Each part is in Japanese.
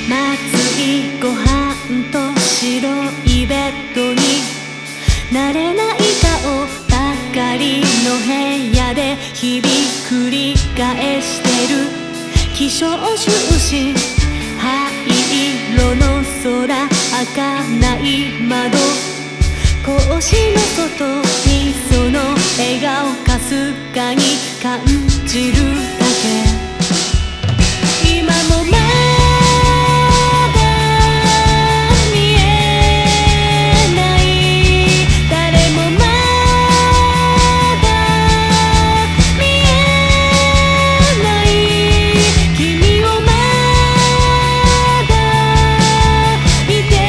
熱いご飯と白いベッドに慣れない顔ばかりの部屋で日々繰り返してる気象収支灰色の空開かない窓格子の外にその笑顔かすかに感じるだけ今もまだ見えない誰もまだ見えない君をまだ見て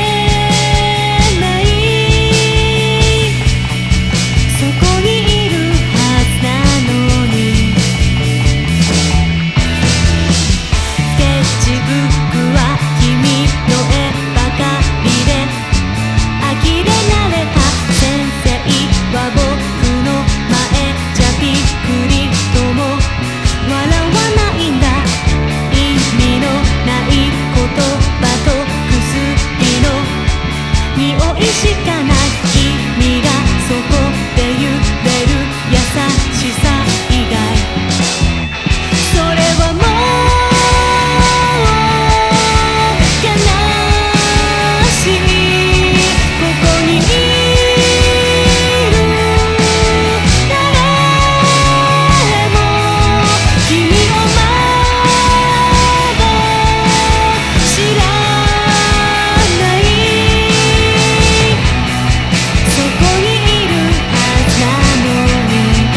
ないそこにいるはずなのにスケッチブックは君の絵ばかりで呆れ慣れた先生は僕の前じゃびっくりとも笑わないんだ意味のない言葉と薬の匂いしかない君がそこで揺れる優しさ以外それはもう悲しいここにいる誰も君をまだ知らないそこにいるはずなのに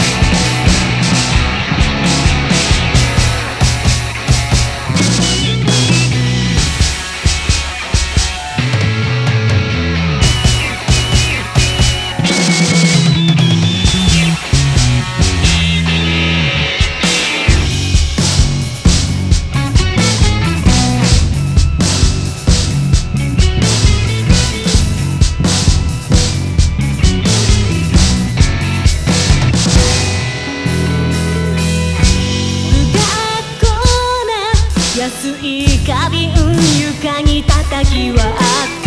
安い花瓶床に叩き割って